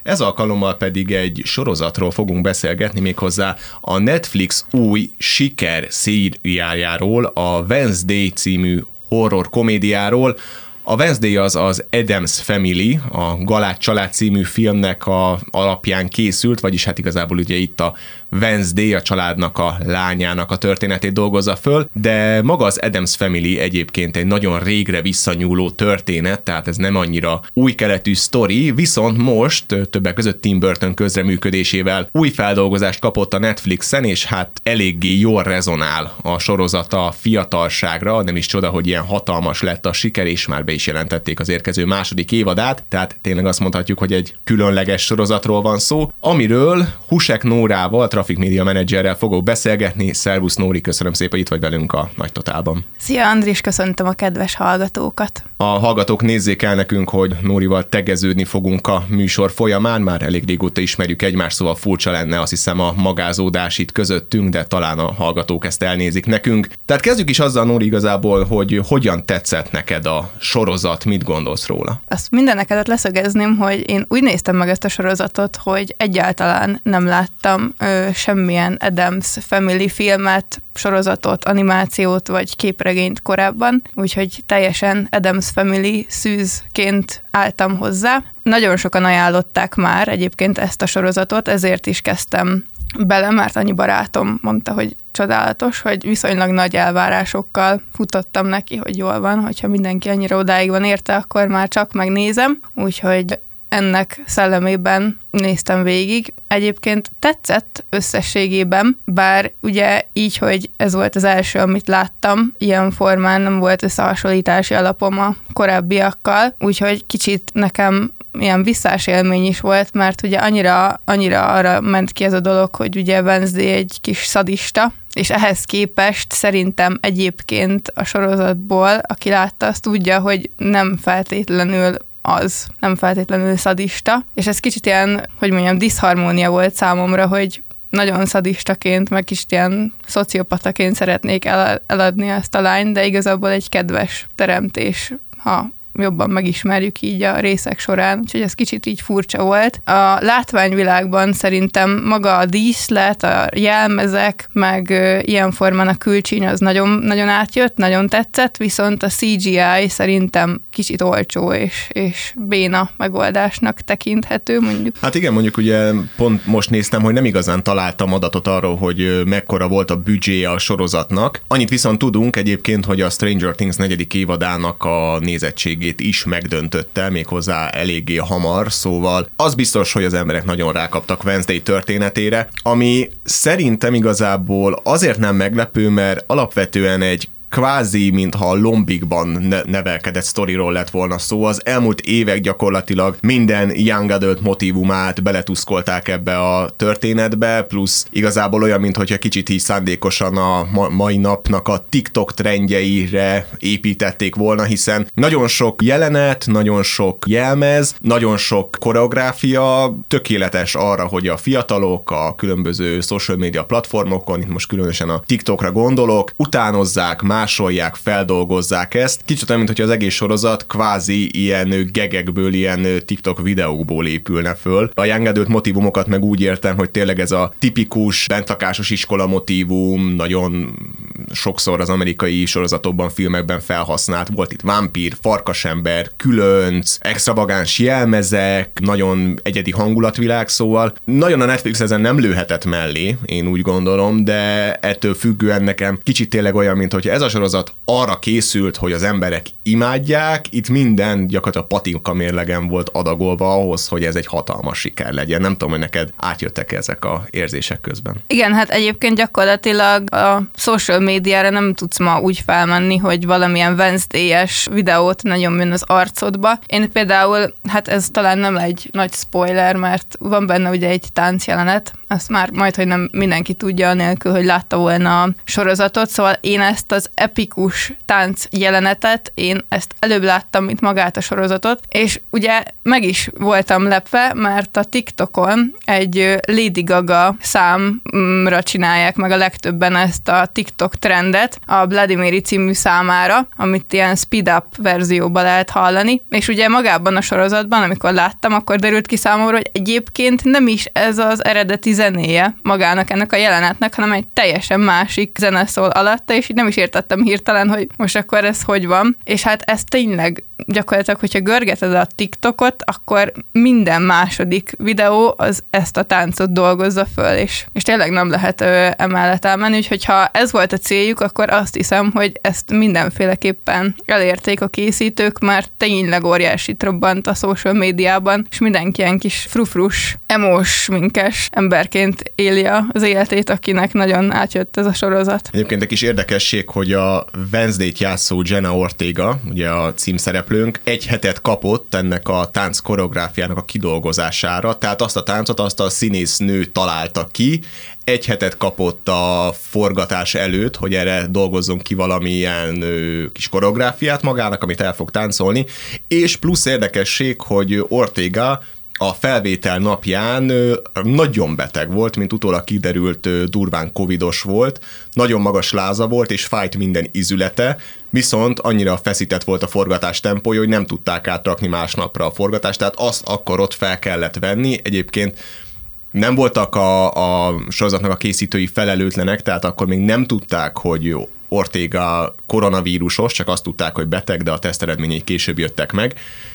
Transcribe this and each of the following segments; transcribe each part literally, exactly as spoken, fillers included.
Ez alkalommal pedig egy sorozatról fogunk beszélgetni, méghozzá a Netflix új siker szériájáról, a Wednesday című horror komédiáról. A Wednesday az az Addams Family, a Galát család című filmnek a alapján készült, vagyis hát igazából ugye itt a Wednesday, a családnak a lányának a történetét dolgozza föl, de maga az Addams Family egyébként egy nagyon régre visszanyúló történet, tehát ez nem annyira új keletű sztori, viszont most többek között Tim Burton közreműködésével új feldolgozást kapott a Netflixen, és hát eléggé jól rezonál a sorozata a fiatalságra, nem is csoda, hogy ilyen hatalmas lett a siker, és már be is jelentették az érkező második évadát, tehát tényleg azt mondhatjuk, hogy egy különleges sorozatról van szó, amiről Husek Nórával, Traffic Media menedzserrel fogok beszélgetni. Szervusz Nóri, köszönöm szépen, hogy itt vagy velünk a Nagy Totálban. Szia Andris, köszöntöm a kedves hallgatókat. A hallgatók nézzék el nekünk, hogy Nórival tegeződni fogunk a műsor folyamán, már elég régóta ismerjük egymást, szóval furcsa lenne azt hiszem a magázódás itt közöttünk, de talán a hallgatók ezt elnézik nekünk. Tehát kezdjük is azzal, Nóri, igazából, hogy hogyan tetszett neked a sorozat, mit gondolsz róla? Azt mindenek előtt leszögezném, hogy én úgy néztem meg ezt a sorozatot, hogy egyáltalán nem láttam ö, semmilyen Addams Family filmet, sorozatot, animációt vagy képregényt korábban, úgyhogy teljesen Addams Family szűzként álltam hozzá. Nagyon sokan ajánlották már egyébként ezt a sorozatot, ezért is kezdtem bele, mert annyi barátom mondta, hogy csodálatos, hogy viszonylag nagy elvárásokkal futottam neki, hogy jól van, hogyha mindenki annyira odáig van érte, akkor már csak megnézem, úgyhogy ennek szellemében néztem végig. Egyébként tetszett összességében, bár ugye így, hogy ez volt az első, amit láttam, ilyen formán nem volt összehasonlítási alapom a korábbiakkal, úgyhogy kicsit nekem ilyen visszás élmény is volt, mert ugye annyira, annyira arra ment ki ez a dolog, hogy ugye Wednesday egy kis szadista, és ehhez képest szerintem egyébként a sorozatból, aki látta, azt tudja, hogy nem feltétlenül az, nem feltétlenül szadista, és ez kicsit ilyen, hogy mondjam, diszharmónia volt számomra, hogy nagyon szadistaként, meg kicsit ilyen szociopataként szeretnék el- eladni ezt a lányt, de igazából egy kedves teremtés, ha jobban megismerjük így a részek során, úgyhogy ez kicsit így furcsa volt. A látványvilágban szerintem maga a díszlet, a jelmezek, meg ö, ilyen formán a külcsíny az nagyon, nagyon átjött, nagyon tetszett, viszont a cé gé í szerintem kicsit olcsó és, és béna megoldásnak tekinthető, mondjuk. Hát igen, mondjuk ugye pont most néztem, hogy nem igazán találtam adatot arról, hogy mekkora volt a büdzséje a sorozatnak. Annyit viszont tudunk egyébként, hogy a Stranger Things negyedik évadának a nézettségét is megdöntötte, méghozzá eléggé hamar, szóval az biztos, hogy az emberek nagyon rákaptak Wednesday történetére, ami szerintem igazából azért nem meglepő, mert alapvetően egy kvázi, mintha a lombikban nevelkedett sztoriról lett volna szó. Az elmúlt évek gyakorlatilag minden young adult motívumát beletuszkolták ebbe a történetbe, plusz igazából olyan, mintha kicsit így szándékosan a mai napnak a TikTok trendjeire építették volna, hiszen nagyon sok jelenet, nagyon sok jelmez, nagyon sok koreográfia tökéletes arra, hogy a fiatalok a különböző social media platformokon, itt most különösen a TikTokra gondolok, utánozzák, másolják, feldolgozzák ezt. Kicsit olyan, mintha az egész sorozat kvázi ilyen gegekből, ilyen TikTok videókból épülne föl. A young adult motívumokat meg úgy értem, hogy tényleg ez a tipikus bentlakásos iskola motívum, nagyon sokszor az amerikai sorozatokban, filmekben felhasznált. Volt itt vámpír, farkasember, különc, extravagáns jelmezek, nagyon egyedi hangulatvilág, szóval nagyon a Netflix ezen nem lőhetett mellé, én úgy gondolom, de ettől függően nekem kicsit tényleg olyan, mint hogy ez a sorozat arra készült, hogy az emberek imádják, itt minden gyakorlatilag patinka mérlegen volt adagolva ahhoz, hogy ez egy hatalmas siker legyen. Nem tudom, hogy neked átjöttek ezek a érzések közben. Igen, hát egyébként gyakorlatilag a social médiára nem tudsz ma úgy felmenni, hogy valamilyen Wednesday-es videót ne nyomjon az arcodba. Én például, hát ez talán nem egy nagy spoiler, mert van benne ugye egy táncjelenet, azt már majd, hogy nem mindenki tudja, anélkül, hogy látta volna a sorozatot, szóval én ezt az epikus tánc jelenetet, én ezt előbb láttam, mint magát a sorozatot, és ugye meg is voltam lepve, mert a TikTokon egy Lady Gaga számra csinálják meg a legtöbben ezt a TikTok trendet a Bloody Mary című számára, amit ilyen speed up verzióban lehet hallani, és ugye magában a sorozatban, amikor láttam, akkor derült ki számomra, hogy egyébként nem is ez az eredeti zenéje magának ennek a jelenetnek, hanem egy teljesen másik zene szól alatta, és így nem is értettem hirtelen, hogy most akkor ez hogy van. És hát ez tényleg gyakorlatilag, hogyha görgeted a TikTokot, akkor minden második videó az ezt a táncot dolgozza föl, és, és tényleg nem lehet ö, emellett elmenni, úgyhogy ha ez volt a céljuk, akkor azt hiszem, hogy ezt mindenféleképpen elérték a készítők, mert tényleg óriásit robbant a social médiában, és mindenki ilyen kis frufrus, emós, minkes emberként éli az életét, akinek nagyon átjött ez a sorozat. Egyébként egy kis érdekesség, hogy a Wednesday-t játszó Jenna Ortega, ugye a címszereplőnk, egy hetet kapott ennek a tánc koreográfiának a kidolgozására, tehát azt a táncot azt a színésznő találta ki, egy hetet kapott a forgatás előtt, hogy erre dolgozzon ki valamilyen ö, kis koreográfiát magának, amit el fog táncolni, és plusz érdekesség, hogy Ortega a felvétel napján nagyon beteg volt, mint utólag kiderült, durván covidos volt, nagyon magas láza volt, és fájt minden izülete, viszont annyira feszített volt a forgatás tempója, hogy nem tudták átrakni másnapra a forgatást, tehát azt akkor ott fel kellett venni. Egyébként nem voltak a, a sorozatnak a készítői felelőtlenek, tehát akkor még nem tudták, hogy Ortega koronavírusos, csak azt tudták, hogy beteg, de a teszteredményei később jöttek meg.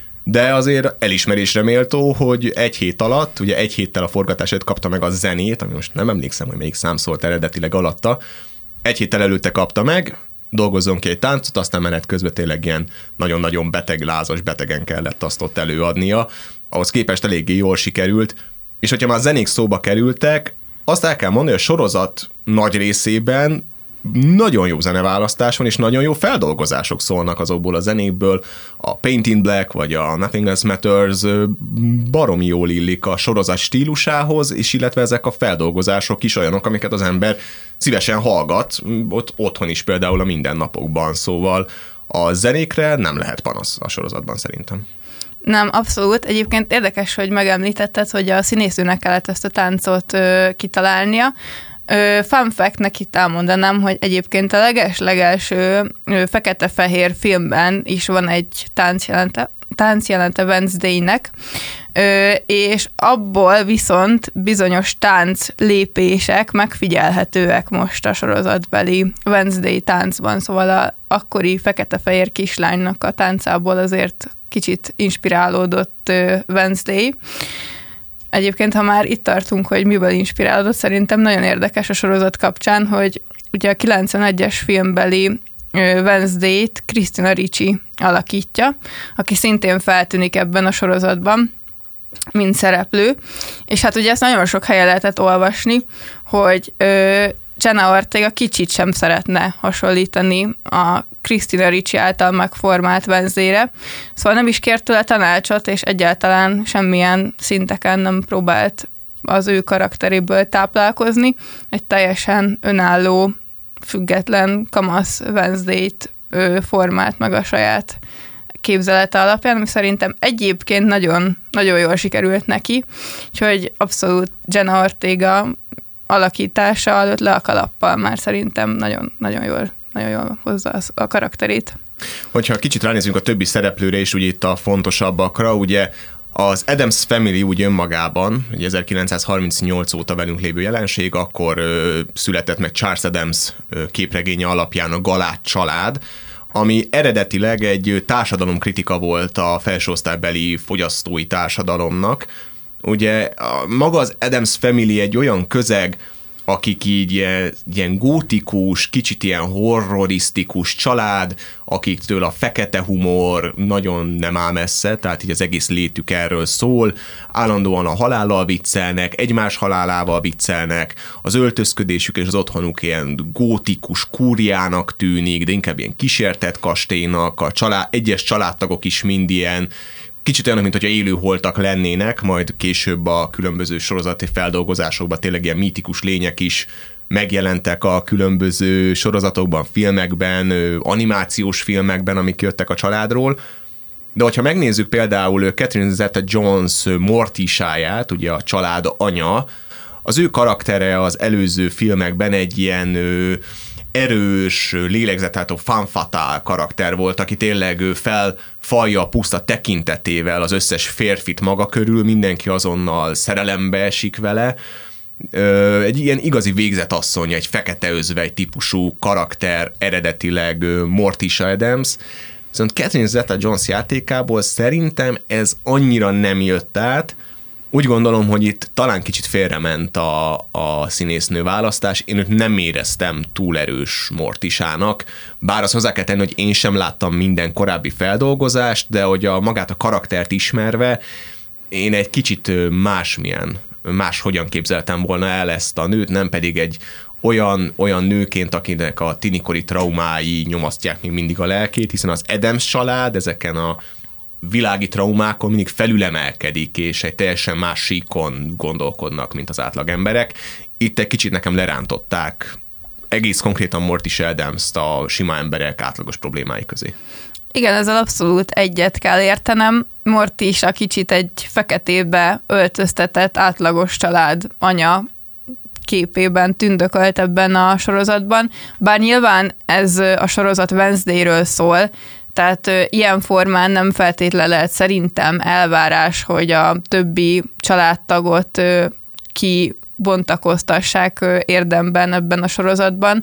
De azért elismerésre méltó, hogy egy hét alatt, ugye egy héttel a forgatásért kapta meg a zenét, ami most nem emlékszem, hogy melyik szám szólt eredetileg alatta, egy héttel előtte kapta meg, dolgozzon ki egy táncot, aztán menet közben tényleg ilyen nagyon-nagyon beteg, lázas betegen kellett azt ott előadnia. Ahhoz képest eléggé jól sikerült, és hogyha már a zenék szóba kerültek, azt el kell mondani, hogy a sorozat nagy részében nagyon jó zeneválasztás van, és nagyon jó feldolgozások szólnak azokból a zenékből. A Paint in Black, vagy a Nothing Else Matters baromi jól illik a sorozat stílusához, és illetve ezek a feldolgozások is olyanok, amiket az ember szívesen hallgat, ott otthon is például a mindennapokban, szóval a zenékre nem lehet panasz a sorozatban szerintem. Nem, abszolút. Egyébként érdekes, hogy megemlítetted, hogy a színésznőnek kellett ezt a táncot ö, kitalálnia. Ö, fun fact-nek itt elmondanám, hogy egyébként a leges-legelső ö, fekete-fehér filmben is van egy táncjelente, táncjelente Wednesday-nek, ö, és abból viszont bizonyos tánc lépések megfigyelhetőek most a sorozatbeli Wednesday táncban, szóval a akkori fekete-fehér kislánynak a táncából azért kicsit inspirálódott Wednesday. Egyébként, ha már itt tartunk, hogy miből inspirálódott, szerintem nagyon érdekes a sorozat kapcsán, hogy ugye a kilencvenegyes filmbeli Wednesday-t Christina Ricci alakítja, aki szintén feltűnik ebben a sorozatban, mint szereplő. És hát ugye ezt nagyon sok helyen lehetett olvasni, hogy ö, Jenna Ortega kicsit sem szeretne hasonlítani a Christina Ricci által megformált Wednesday-re, szóval nem is kért tőle tanácsot, és egyáltalán semmilyen szinteken nem próbált az ő karakteréből táplálkozni. Egy teljesen önálló, független kamasz Wednesday-t ő formált meg a saját képzelete alapján, ami szerintem egyébként nagyon, nagyon jól sikerült neki, úgyhogy abszolút Jenna Ortega alakítása előtt le a kalappal már szerintem nagyon, nagyon jól, nagyon jól hozza a karakterét. Hogyha kicsit ránézünk a többi szereplőre és ugye itt a fontosabbakra, ugye az Addams Family úgy önmagában, ugye ezerkilencszázharmincnyolc óta velünk lévő jelenség, akkor ö, született meg Charles Addams ö, képregénye alapján a Galát család, ami eredetileg egy társadalomkritika volt a felsőosztálybeli fogyasztói társadalomnak. Ugye a, maga az Addams Family egy olyan közeg, akik így ilyen, ilyen gótikus, kicsit ilyen horrorisztikus család, akiktől a fekete humor nagyon nem áll messze, tehát így az egész létük erről szól, állandóan a halállal viccelnek, egymás halálával viccelnek, az öltözködésük és az otthonuk ilyen gótikus kúriának tűnik, de inkább ilyen kísértett kastélynak, a család, egyes családtagok is mind ilyen, kicsit olyanok, mint hogyha élőholtak lennének, majd később a különböző sorozati feldolgozásokban tényleg ilyen mítikus lények is megjelentek a különböző sorozatokban, filmekben, animációs filmekben, amik jöttek a családról. De hogyha megnézzük például Catherine Zeta-Jones Mortisáját, ugye a család anya, az ő karaktere az előző filmekben egy ilyen erős, lélegzetáltó femme fatale karakter volt, aki tényleg felfalja a puszta tekintetével az összes férfit maga körül, mindenki azonnal szerelembe esik vele. Egy ilyen igazi végzetasszony, egy fekete özvegy típusú karakter, eredetileg Morticia Addams, viszont Catherine Zeta-Jones játékából szerintem ez annyira nem jött át. Úgy gondolom, hogy itt talán kicsit félrement a, a színésznő választás. Én őt nem éreztem túl erős Mortisának, bár azt hozzá kell tenni, hogy én sem láttam minden korábbi feldolgozást, de hogy a magát a karaktert ismerve, én egy kicsit másmilyen, máshogyan képzeltem volna el ezt a nőt, nem pedig egy olyan, olyan nőként, akinek a tinikori traumái nyomasztják még mindig a lelkét, hiszen az Addams család ezeken a világi traumákon mindig felülemelkedik, és egy teljesen más síkon gondolkodnak, mint az átlag emberek. Itt egy kicsit nekem lerántották egész konkrétan Morticia Addams-t a sima emberek átlagos problémái közé. Igen, ezzel abszolút egyet kell értenem. Morticia kicsit egy feketébe öltöztetett átlagos család anya képében tündökölt ebben a sorozatban, bár nyilván ez a sorozat Wednesdayről szól, tehát ö, ilyen formán nem feltétlen lehet szerintem elvárás, hogy a többi családtagot ö, kibontakoztassák ö, érdemben ebben a sorozatban.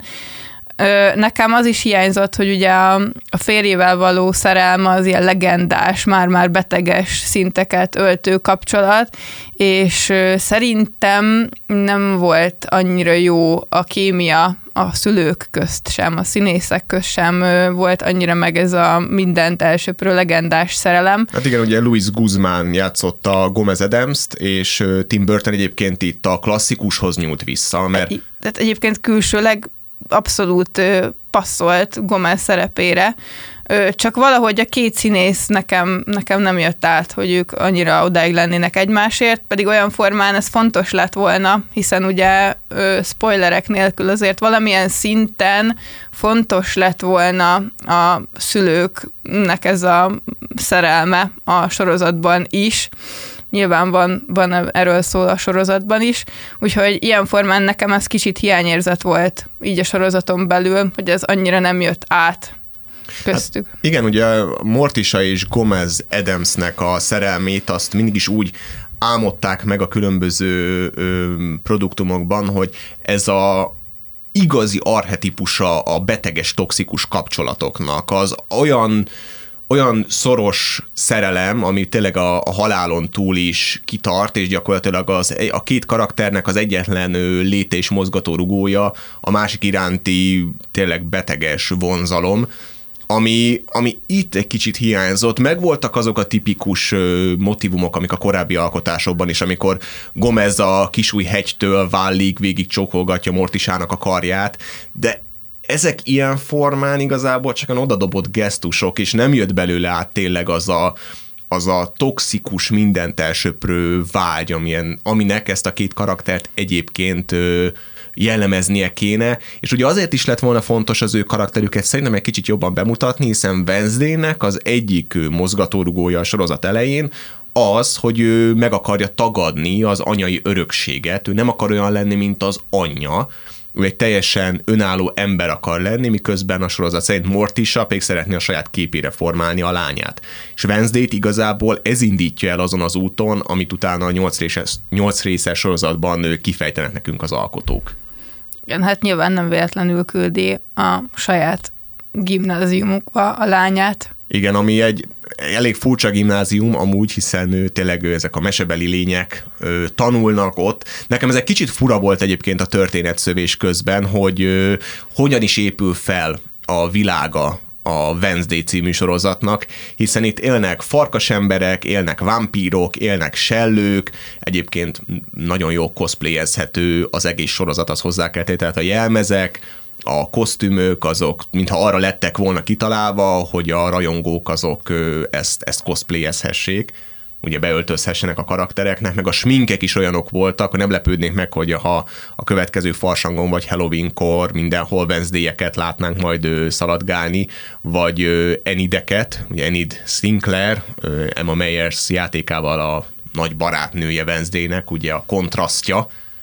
Ö, nekem az is hiányzott, hogy ugye a, a férjével való szerelme az ilyen legendás, már-már beteges szinteket öltő kapcsolat, és ö, szerintem nem volt annyira jó a kémia a szülők közt sem, a színészek közt sem volt annyira meg ez a mindent elsöprő legendás szerelem. Hát igen, ugye Luis Guzmán játszotta Gomez Addams-t, és Tim Burton egyébként itt a klasszikushoz nyúlt vissza, mert... Tehát egyébként külsőleg abszolút passzolt Gomez szerepére, csak valahogy a két színész nekem, nekem nem jött át, hogy ők annyira odáig lennének egymásért, pedig olyan formán ez fontos lett volna, hiszen ugye spoilerek nélkül azért valamilyen szinten fontos lett volna a szülőknek ez a szerelme a sorozatban is. Nyilván van, van erről szól a sorozatban is, úgyhogy ilyen formán nekem ez kicsit hiányérzet volt így a sorozaton belül, hogy ez annyira nem jött át köztük. Hát igen, ugye Morticia és Gomez Addamsnek a szerelmét azt mindig is úgy álmodták meg a különböző ö, produktumokban, hogy ez a igazi archetipusa a beteges, toxikus kapcsolatoknak, az olyan olyan szoros szerelem, ami tényleg a, a halálon túl is kitart, és gyakorlatilag az, a két karakternek az egyetlen léte és mozgató rugója, a másik iránti tényleg beteges vonzalom, ami, ami itt egy kicsit hiányzott. Megvoltak azok a tipikus motivumok, amik a korábbi alkotásokban is, amikor Gomez a kisúj hegytől válig, végig csókolgatja Morticiának a karját, de ezek ilyen formán igazából csak olyan odadobott gesztusok, és nem jött belőle át tényleg az a, az a toxikus, mindent elsöprő vágy, amilyen, aminek ezt a két karaktert egyébként ö, jellemeznie kéne, és ugye azért is lett volna fontos az ő karakterüket szerintem egy kicsit jobban bemutatni, hiszen Wednesdaynek az egyik mozgatórugója a sorozat elején az, hogy ő meg akarja tagadni az anyai örökséget, ő nem akar olyan lenni, mint az anyja, ő egy teljesen önálló ember akar lenni, miközben a sorozat szerint Morticia pedig szeretné a saját képére formálni a lányát. És Wednesday-t igazából ez indítja el azon az úton, amit utána a nyolc részes, nyolc részes sorozatban kifejtenek nekünk az alkotók. Igen, hát nyilván nem véletlenül küldi a saját gimnáziumukba a lányát. Igen, ami egy elég furcsa gimnázium amúgy, hiszen ő, tényleg ő, ezek a mesebeli lények ő, tanulnak ott. Nekem ez egy kicsit fura volt egyébként a történetszövés közben, hogy ő, hogyan is épül fel a világa a Wednesday című sorozatnak, hiszen itt élnek farkasemberek, élnek vámpírok, élnek sellők, egyébként nagyon jó cosplayezhető az egész sorozat, az hozzá kell tenni, tehát a jelmezek, a kosztümök, azok mintha arra lettek volna kitalálva, hogy a rajongók azok ezt, ezt cosplayezhessék, ugye beöltözhessenek a karaktereknek, meg a sminkek is olyanok voltak, hogy nem lepődnék meg, hogy ha a következő farsangon vagy Halloweenkor mindenhol Wednesday-eket látnánk majd szaladgálni, vagy Enideket, ugye Enid Sinclair, Emma Myers játékával a nagy barátnője Wednesdaynek, ugye a kontrasztja,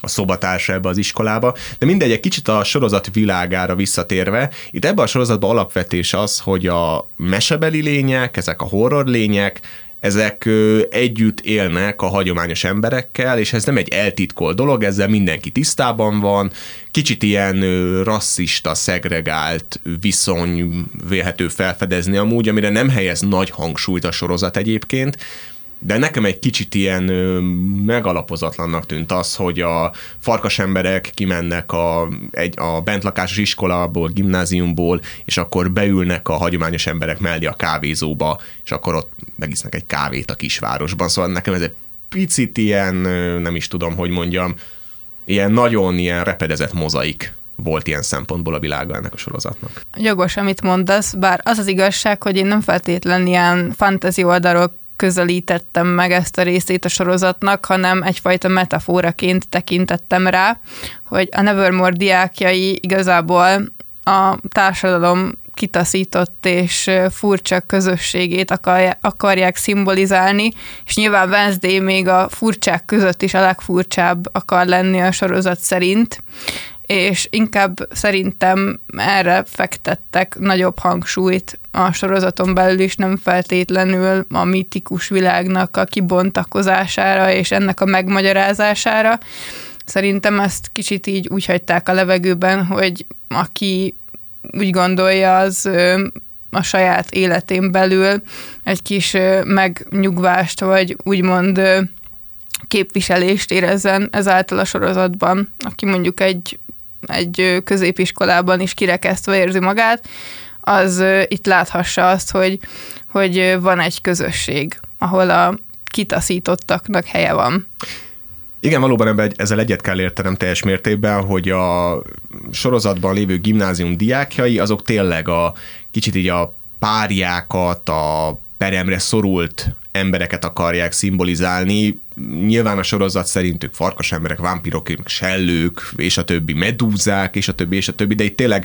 a szobatársa ebbe az iskolába, de mindegy, egy kicsit a sorozat világára visszatérve, itt ebben a sorozatban alapvetés az, hogy a mesebeli lények, ezek a horror lények, ezek együtt élnek a hagyományos emberekkel, és ez nem egy eltitkolt dolog, ezzel mindenki tisztában van, kicsit ilyen rasszista, szegregált viszony vélhető felfedezni amúgy, amire nem helyez nagy hangsúlyt a sorozat egyébként, de nekem egy kicsit ilyen megalapozatlannak tűnt az, hogy a farkas emberek kimennek a, egy, a bentlakásos iskolából, gimnáziumból, és akkor beülnek a hagyományos emberek mellé a kávézóba, és akkor ott megisznek egy kávét a kisvárosban. Szóval nekem ez egy picit ilyen, nem is tudom, hogy mondjam, ilyen nagyon ilyen repedezett mozaik volt ilyen szempontból a világa ennek a sorozatnak. Jogos, amit mondasz, bár az az igazság, hogy én nem feltétlenül ilyen fantasy oldalról közelítettem meg ezt a részét a sorozatnak, hanem egyfajta metaforaként tekintettem rá, hogy a Nevermore diákjai igazából a társadalom kitaszított és furcsa közösségét akarják, akarják szimbolizálni, és nyilván Wednesday még a furcsák között is a legfurcsább akar lenni a sorozat szerint, és inkább szerintem erre fektettek nagyobb hangsúlyt a sorozaton belül is, nem feltétlenül a mítikus világnak a kibontakozására és ennek a megmagyarázására. Szerintem ezt kicsit így úgy hagyták a levegőben, hogy aki úgy gondolja, az a saját életén belül egy kis megnyugvást, vagy úgymond képviselést érezzen ezáltal a sorozatban, aki mondjuk egy egy középiskolában is kirekesztve érzi magát, az itt láthassa azt, hogy, hogy van egy közösség, ahol a kitaszítottaknak helye van. Igen, valóban ezzel egyet kell értenem teljes mértékben, hogy a sorozatban lévő gimnázium diákjai, azok tényleg a kicsit így a párjákat, a peremre szorult embereket akarják szimbolizálni. Nyilván a sorozat szerint ők farkas emberek, vámpirok, sellők, és a többi, medúzák, és a többi, és a többi, de itt tényleg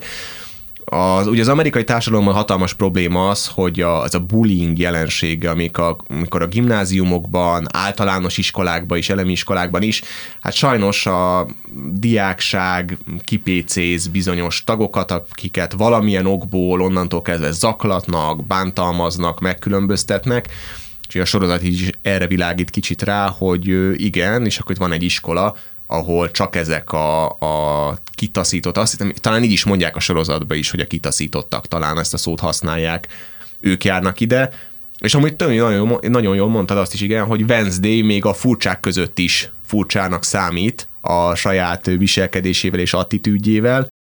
az, ugye az amerikai társadalomban hatalmas probléma az, hogy a, az a bullying jelensége, amikor a, amikor a gimnáziumokban, általános iskolákban és elemi iskolákban is, hát sajnos a diákság kipécéz bizonyos tagokat, akiket valamilyen okból onnantól kezdve zaklatnak, bántalmaznak, megkülönböztetnek, és a sorozat is erre világít kicsit rá, hogy igen, és akkor itt van egy iskola, ahol csak ezek a, a kitaszított, azt hiszem, talán így is mondják a sorozatban is, hogy a kitaszítottak, talán ezt a szót használják, ők járnak ide, és amúgy nagyon, nagyon jól mondtad azt is, igen, hogy Wednesday még a furcsák között is furcsának számít a saját viselkedésével és attitűdjével,